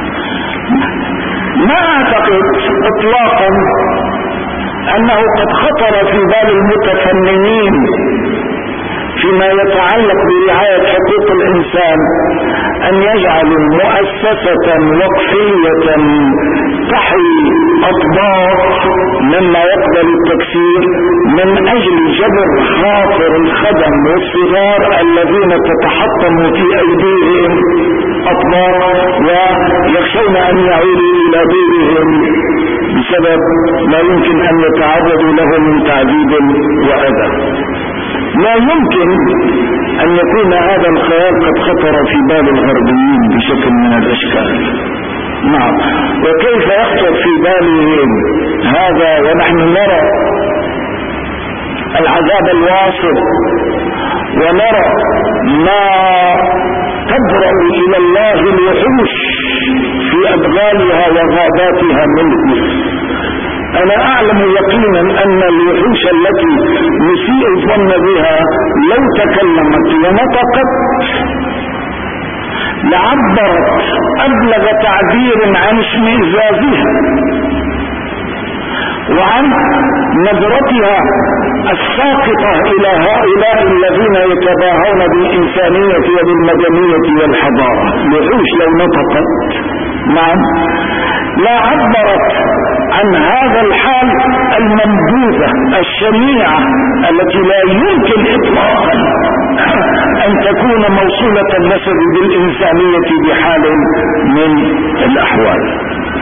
ما أعتقد إطلاقا أنه قد خطر في بال المتفننين فيما يتعلق برعاية حقوق الإنسان أن يجعلوا مؤسسة وقفية تحوي أطباق مما يقبل التكسير من أجل جبر خاطر الخدم والصغار الذين تتحطم في أيديهم أطباق ويخشون أن يعودوا إلى دورهم بسبب ما يمكن أن يتعرضوا له من تعذيب وأذى. لا يمكن أن يكون هذا الخيال قد خطر في بال الغربيين بشكل من الأشكال. نعم، وكيف يخطر في بالهم هذا ونحن نرى العذاب الواصل ونرى ما تبرأ إلى الله الوحوش في أدغالها وغاباتها منه. أنا أعلم يقينا أن الوحوش التي نسيء الظن بها لو تكلمت ونطقت لعبرت أبلغ تعبير عن اشمئزازها وعن نظرتها الساقطة إلى هؤلاء الذين يتباهون بالإنسانية وبالمدنية والحضارة. الوحوش لو نطقت نعم لا عبرت عن هذا الحال المنبوذة الشنيعة التي لا يمكن إطلاقا أن تكون موصولة النسب بالإنسانية بحال من الأحوال.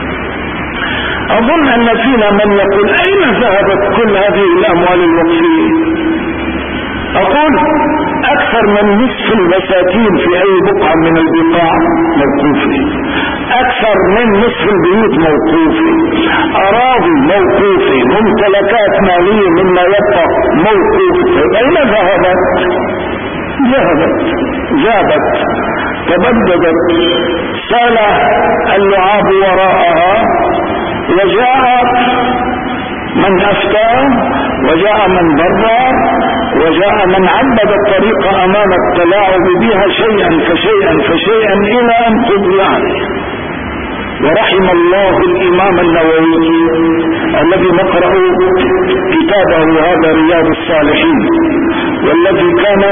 أظن أن فينا من يقول أين ذهبت كل هذه الأموال الوقفية؟ أقول أكثر من نصف البساتين في أي بقعة من البقاع موقوفة، أكثر من نصف البيوت موقوفة، أراضي موقوفة، ممتلكات مالية مما يبقى موقوفة. أين ذهبت؟ ذهبت تبددت، سال اللعاب وراءها، وجاء من أفتى وجاء من برر وجاء من عبد الطريق أمام التلاعب بها شيئا فشيئا إلى أن قضي عليه. ورحم الله الإمام النووي الذي نقرأ كتابه هذا رياض الصالحين، والذي كان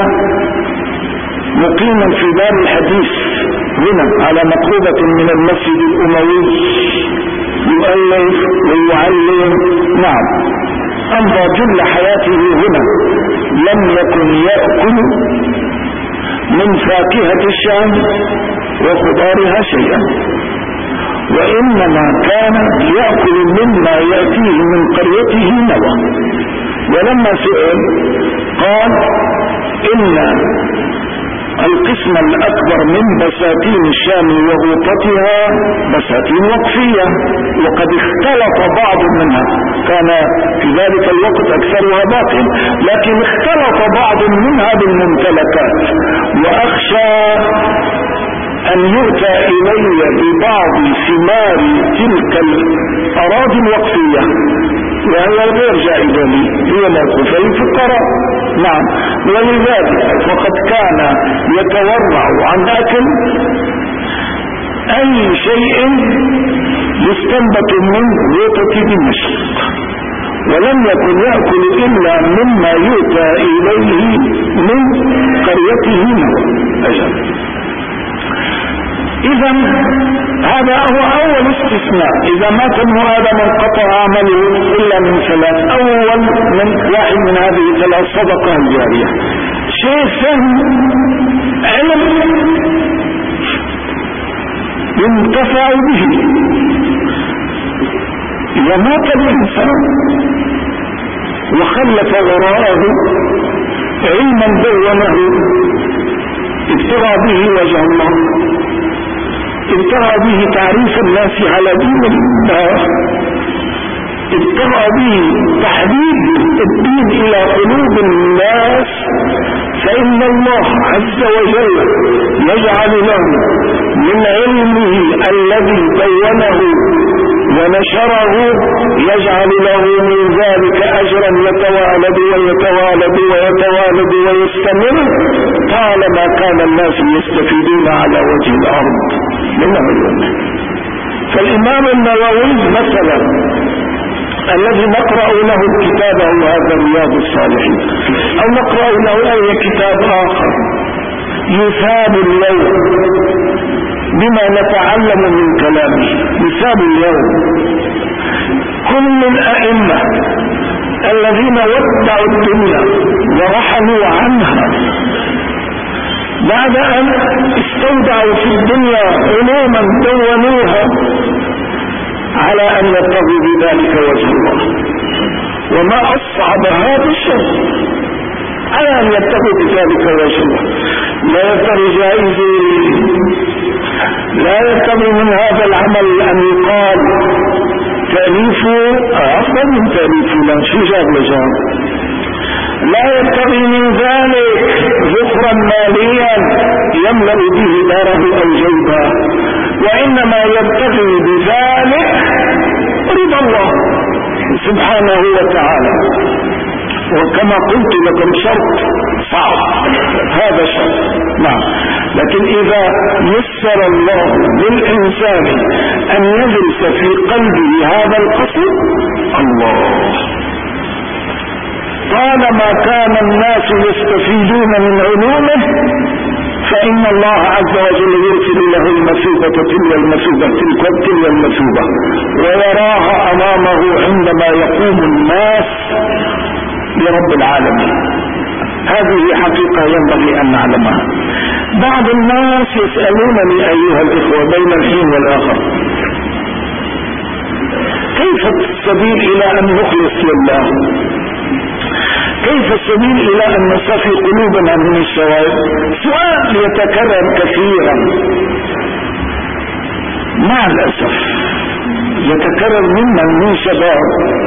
مقيما في دار الحديث هنا على مقربة من المسجد الأموي، يؤلف ويعلم. نعم، أمضى جل حياته هنا، لم يكن يأكل من فاكهة الشام وخضارها شيئا، وإنما كان يأكل مما يأتيه من قريته نوى. ولما سئل قال إن القسم الأكبر من بساتين الشام وغوطتها بساتين وقفية، وقد اختلط بعض منها، كان في ذلك الوقت أكثرها باطل، لكن اختلط بعض منها بالممتلكات، وأخشى أن يؤتى إلي ببعض ثمار تلك الأراضي الوقفية وهي غير جائزة لي، هي موقوفة للفقراء. نعم، ولذلك فقد كان يتورع عن أكل أي شيء يستنبت من غوطة دمشق، ولم يكن يأكل إلا مما يؤتى إليه من قريته أجل. إذا هذا هو أول استثناء، إذا مات ابن آدم انقطع عمله إلا من ثلاث. أول من واحد من هذه الثلاث صدقة الجارية، شيء فهم علم ينتفع به. إذا مات الإنسان وخلف وراءه علما دونه ابتغى به وجه الله، ابتغى به تعريف الناس على دين الله، ابتغى به تحبيب الدين إلى قلوب الناس، فإن الله عز وجل يجعل له من علمه الذي دونه ونشره، يجعل له من ذلك أجرا يتوالد ويتوالد ويتوالد ويستمر طالما كان الناس يستفيدون على وجه الأرض من علمه. فالإمام النووي مثلا الذي نقرأ له الكتاب هذا رياض الصالحين، أو نقرأ له أي كتاب آخر، يثاب اللوم بما نتعلم من كلامه. مثال اليوم كل الأئمة الذين ودعوا الدنيا ورحلوا عنها بعد أن استودعوا في الدنيا علوما دونوها على أن يبتغوا بذلك وجه الله. وما أصعب هذا الشيء على أن يبتغوا بذلك وجه الله. لا يبتغي جائزة، لا يبتغي من هذا العمل أن يقال تأليفه أفضل من تأليفه، لا شو جاب لجاب. لا يبتغي من ذلك ذخرا ماليا يملأ به داره أو جيبه، وإنما يبتغي بذلك رضا الله سبحانه وتعالى. وكما قلت لكم شرط صعب هذا شرط، نعم، لكن إذا يسر الله للإنسان أن يجلس في قلبه هذا القصد، الله طالما كان الناس يستفيدون من علومه فإن الله عز وجل يرسل له المثوبة تلو المثوبة تلو المثوبة، ويراها أمامه عندما يقوم الناس لرب العالمين. هذه حقيقة ينبغي أن نعلمها. بعض الناس يسألونني أيها الإخوة بين الحين والآخر، كيف السبيل إلى أن نخلص لله؟ كيف السبيل إلى أن نصفي قلوبنا من الشوائب؟ سؤال يتكرر كثيرا مع الأسف، يتكرر ممن من شباب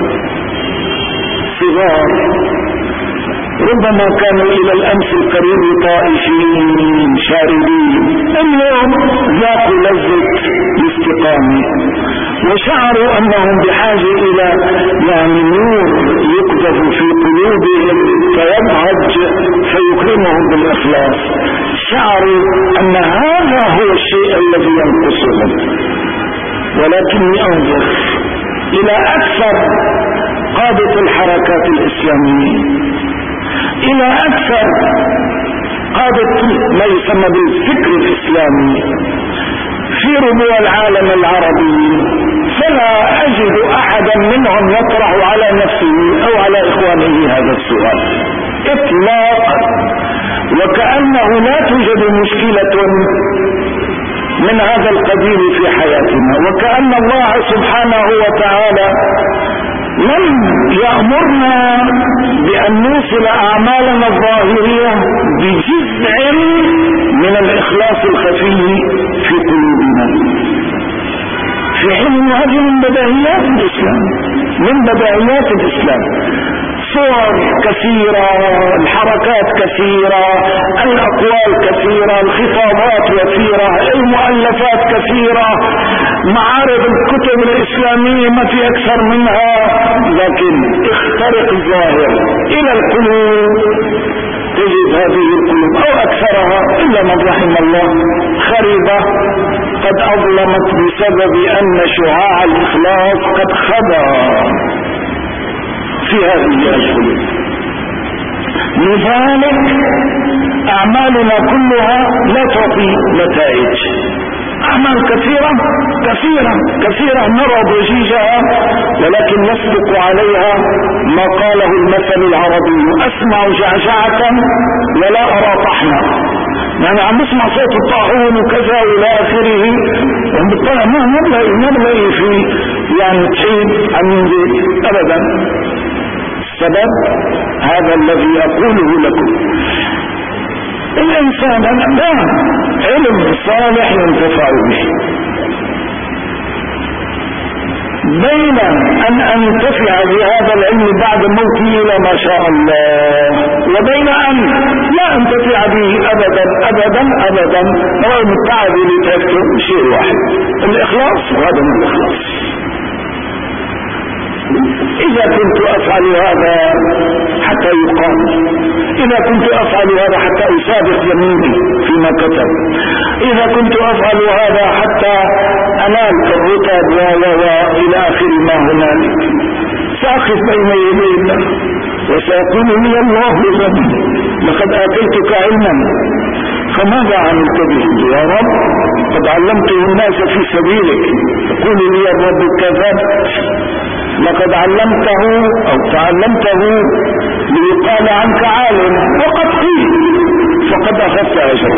صغار ربما كانوا إلى الأمس القريب طائفين شاردين، اليوم ذاقوا لذة الاستقامة وشعروا أنهم بحاجة إلى نور يقذف في قلوبهم فيبهج فيكرمهم بالإخلاص. شعروا أن هذا هو الشيء الذي ينقصهم. ولكني أنظر إلى أكثر قادة الحركات الإسلامية، إلى أكثر قادة ما يسمى بالفكر الإسلامي في ربوع العالم العربي، فلا أجد أحدا منهم يطرح على نفسه أو على إخوانه هذا السؤال إطلاقا، وكأنه لا توجد مشكلة من هذا القبيل في حياتنا، وكأن الله سبحانه وتعالى لم يأمرنا بأن نوصل أعمالنا الظاهرية بجزء من الإخلاص الخفي في قلوبنا، في حين هذه من بداهيات الإسلام، من بداهيات الإسلام. صور كثيرة، الحركات كثيرة، الأقوال كثيرة، الخطابات كثيرة، المؤلفات كثيرة، معارض الكتب الإسلامية ما في أكثر منها، لكن اخترق الظاهر إلى القلوب تجد هذه القلوب أو أكثرها إلا من رحم الله خربة قد أظلمت بسبب أن شعاع الإخلاص قد خبى في هذه القلوب. لذلك أعمالنا كلها لا تعطي نتائج. أعمال كثيرة كثيرة كثيرة نرى ضجيجها، ولكن نسبق عليها ما قاله المثل العربي: أسمع جعجعة ولا أرى طحنا. يعني عم نسمع صوت الطاحون وكذا إلى آخره، وبالطبع ما نبلغ في يعني تحيد عن ينزل أبدا. السبب هذا الذي أقوله لكم: الإنسان لا علم صالح ينتفع به، بين أن أنتفع بهذا العلم بعد موتي إلى ما شاء الله، وبين أن لا أنتفع به أبدا أبدا أبدا رغم التعب اللي تعبته. شيء واحد: الإخلاص، وهذا من الإخلاص. إذا كنت أفعل هذا حتى يقام، إذا كنت أفعل هذا حتى أسابق يميني فيما كتب، إذا كنت أفعل هذا حتى أنال الرتب إلى آخر ما هنالك، سأقف بين يدي الله وسيقول لي: الله غني، لقد آتيتك علما فماذا عملت به؟ يا رب قد علمته الناس في سبيلك. يقول لي الرب كذبت، لقد علمته أو تعلمته ليقال عنك عالم، وقد قيل، فقد أخذت أجرك.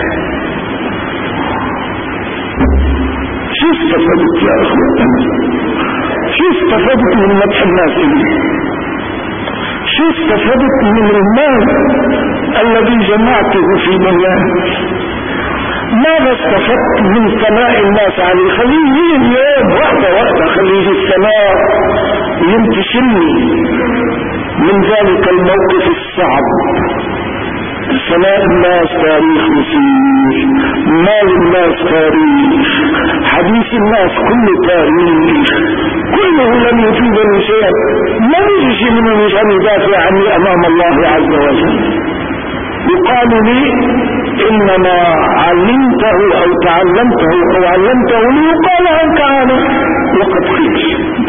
شو استفدت يا أخوة؟ شو استفدت من مدح الناس لي؟ شو استفدت من المال الذي جمعته في دنياي؟ ماذا استفدت من ثناء الناس علي؟ خليه يجي اليوم واحدة خليه يجي الثناء ينتشلني من ذلك الموقف الصعب. ثناء الناس تاريخ مسير، مال الناس تاريخ، حديث الناس كله تاريخ، كله لم يفيدني شيئا. ما يجي من يجعل يدافع عني امام الله عز وجل. يقال لي انما علمته او تعلمته او علمته ليقال عنك عالم، وقد قيل.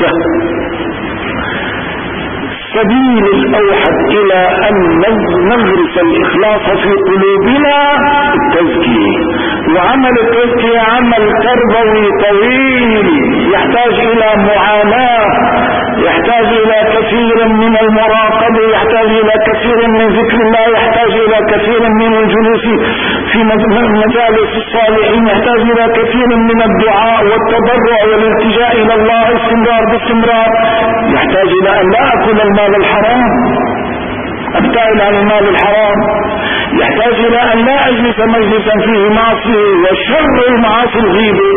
السبيل الأوحد إلى أن نغرس الإخلاص في قلوبنا التزكية، وعمل التزكية عمل تربوي طويل يحتاج إلى معاناة، يحتاج إلى كثير من المراقبة، يحتاج إلى كثير من ذكر الله، يحتاج إلى كثير من الجلوس في مجالس الصالحين، يحتاج إلى كثير من الدعاء والتضرع والالتجاء إلى الله استمرار باستمرار، يحتاج إلى أن لا أكل المال الحرام، ابتعد عن المال الحرام، يحتاج إلى أن لا أجلس مجلسا فيه معصية، وشر المعاصي الغيبة.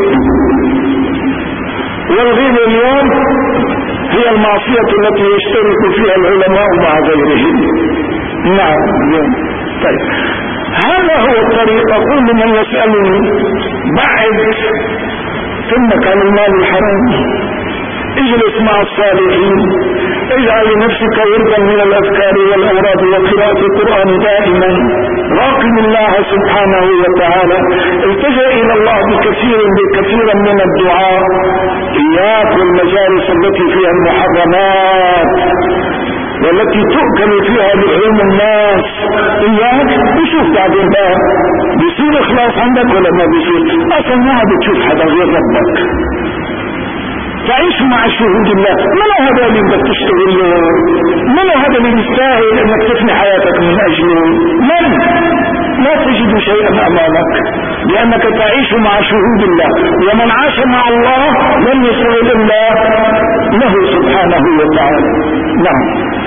والغيبة اليوم هي المعصية التي يشترك فيها العلماء مع غيرهم. نعم اليوم. طيب هذا هو الطريق. أقول لمن يسألني بعد ثمك عن المال الحرام، اجلس مع الصالحين، اجعل لنفسك وردا من الأذكار والأوراد وقراءة القرآن دائما، راقب الله سبحانه وتعالى، التجأ إلى الله بكثير من الدعاء، إياك والمجالس التي فيها المحرمات والتي تؤكل فيها لحوم الناس، إياك. وشوف بعدين بقى بيصير إخلاص عندك ولا ما بيصير؟ أصلا ما بتشوف حدا غير ربك، تعيش مع شهود الله. من هذا اللي بدك تشتغل له؟ من هذا اللي يستاهل انك تفني حياتك من اجله؟ من؟ لا تجد شيئا امامك، لانك تعيش مع شهود الله، ومن عاش مع الله لن يصل الا له سبحانه وتعالى. نعم،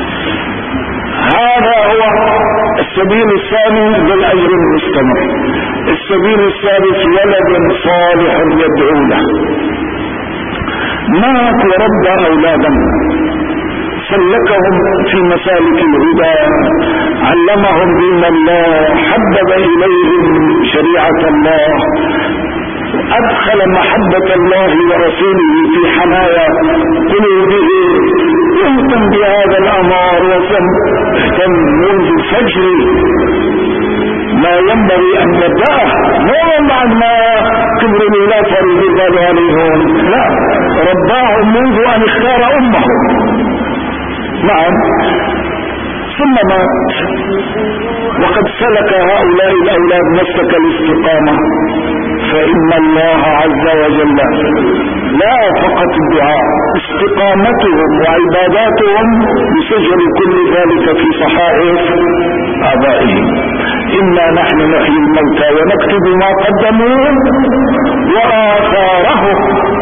هذا هو السبيل الثاني للاجر المستمر. السبيل الثالث ولد صالح يدعو له. مات وربى أولادا، سلكهم في مسالك الهدى، علمهم دين الله، حبب إليهم شريعة الله، أدخل محبة الله ورسوله في حنايا قلوبهم، يهتم بهذا الأمر ويهتم منذ الفجر ما ينبغي أن يبدأه، مو بعد ما كبروا الولاد صاروا يقبلوا عليهم، لا، رباهم منذ أن اختار أمه. نعم، ثم مات وقد سلك هؤلاء الأولاد مسلك الاستقامة. فإن الله عز وجل لا فقط الدعاء، استقامتهم وعباداتهم يسجل كل ذلك في صحائف آبائهم. إنا نحن نحيي الموتى ونكتب ما قدموا وآثارهم.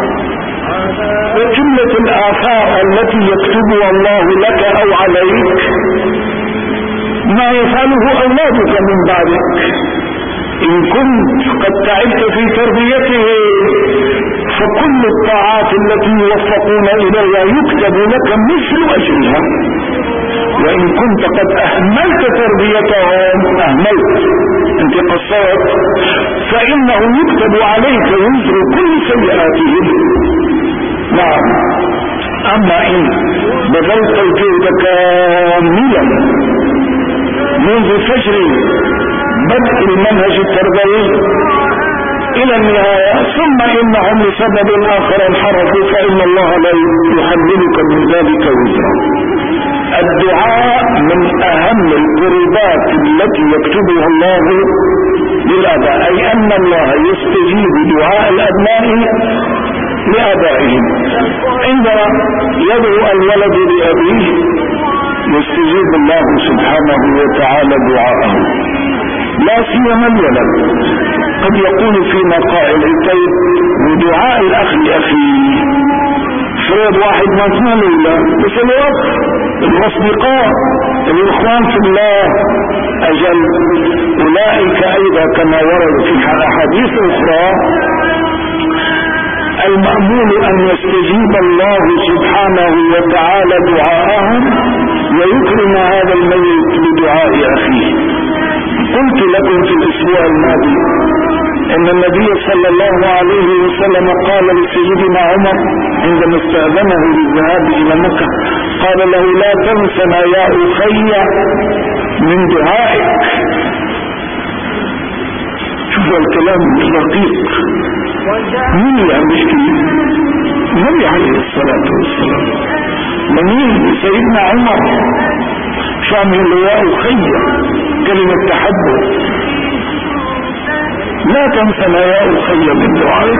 وجملة الآثار التي يكتبها الله لك أو عليك ما يفعله أولادك من بعدك. إن كنت قد تعبت في تربيته فكل الطاعات التي يوفقون إليها يكتب لك مثل أجرها، وإن كنت قد أهملت تربيتهم، أنت قصرت، فإنه يكتب عليك وزر كل سيئاتهم. نعم، أما إن بذلت الجهد كاملا منذ فجر بدء المنهج التربوي إلى النهاية، ثم إنهم لسبب آخر انحرفوا، فإن الله لا يحملك من ذلك وزرا. الدعاء من أهم القربات التي يكتبها الله للآباء، أي أن الله يستجيب دعاء الأبناء لآبائهم. عندما يدعو الولد لأبيه يستجيب الله سبحانه وتعالى دعاءه، لا سيما الولد. قد يقول فيما قائل طيب ودعاء الأخ لأخيه، فريد واحد ما اثنان إلا بس الأصدقاء الإخوان في الله أجل، أولئك أيضا كما ورد في أحاديث أخرى المأمول أن يستجيب الله سبحانه وتعالى دعاءهم ويكرم هذا الميت بدعاء أخيه. قلت لكم في الأسبوع الماضي ان النبي صلى الله عليه وسلم قال لسيدنا عمر عندما استأذنه للذهاب الى مكة، قال له لا تنس ما يا اخي من دعائك. شوفوا الكلام الرقيق، مين يعمل النبي عليه الصلاة والسلام، منين سيدنا عمر شامل يا اخي كلمة تحدث. لا تنس ما يا أخي من دعائك.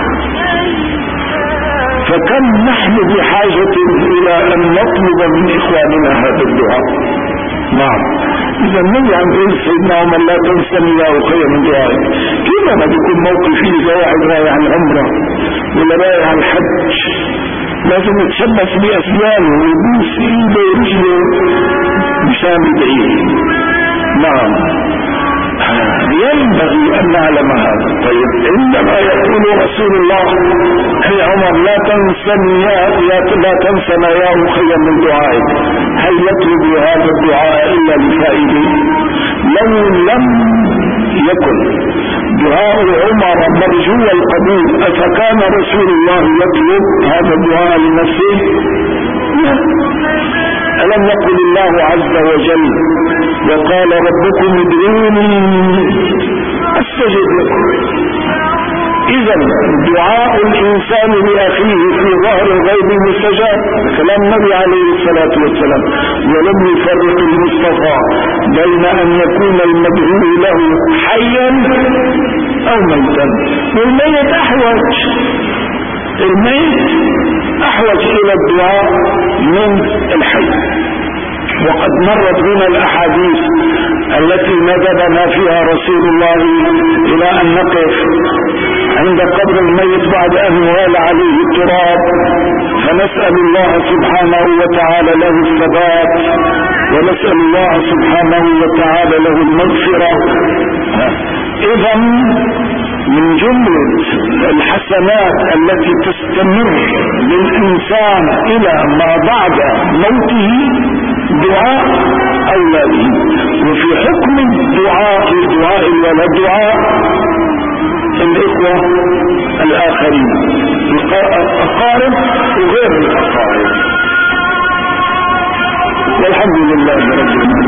فكم نحن بحاجة إلى أن نطلب من إخواننا هذا الدعاء. نعم، إذا النبي عن قول سيدنا عمر لا تنسني يا أخي من دعائك، كيف ما بيكون موقفي إذا واحد رايح عن عمرة ولا رايح عن الحج لازم يتشبث بأسنانه ويبوس إيده ورجله مشان يدعيه. نعم، ينبغي أن نعلم هذا. طيب عندما يقول رسول الله يا عمر لا تنسى يا أخي من دعائك، هل يطلب هذا الدعاء إلا لفائده؟ لو لم يكن دعاء عمر مرجو القبول أفكان رسول الله يطلب هذا الدعاء لنفسه؟ ألم يقل الله عز وجل وقال ربكم ادعوني استجب لكم. إذا دعاء الإنسان لأخيه في ظهر الغيب مستجاب، كلام النبي عليه الصلاة والسلام. ولم يفرق المصطفى بين أن يكون المدعو له حيا أو ميتا، والميت أحوج إلى الدعاء من الحي. وقد مرت بنا الأحاديث التي ندبنا فيها رسول الله إلى أن نقف عند قبر الميت بعد أن وال عليه التراب فنسأل الله سبحانه وتعالى له الثبات، ونسأل الله سبحانه وتعالى له المغفرة. إذا من جملة الحسنات التي تستمر للإنسان إلى ما بعد موته دعاء أولاده. وفي حكم دعاء الولد دعاء الإخوة الآخرين، الأقارب وغير الأقارب. والحمد لله رب العالمين.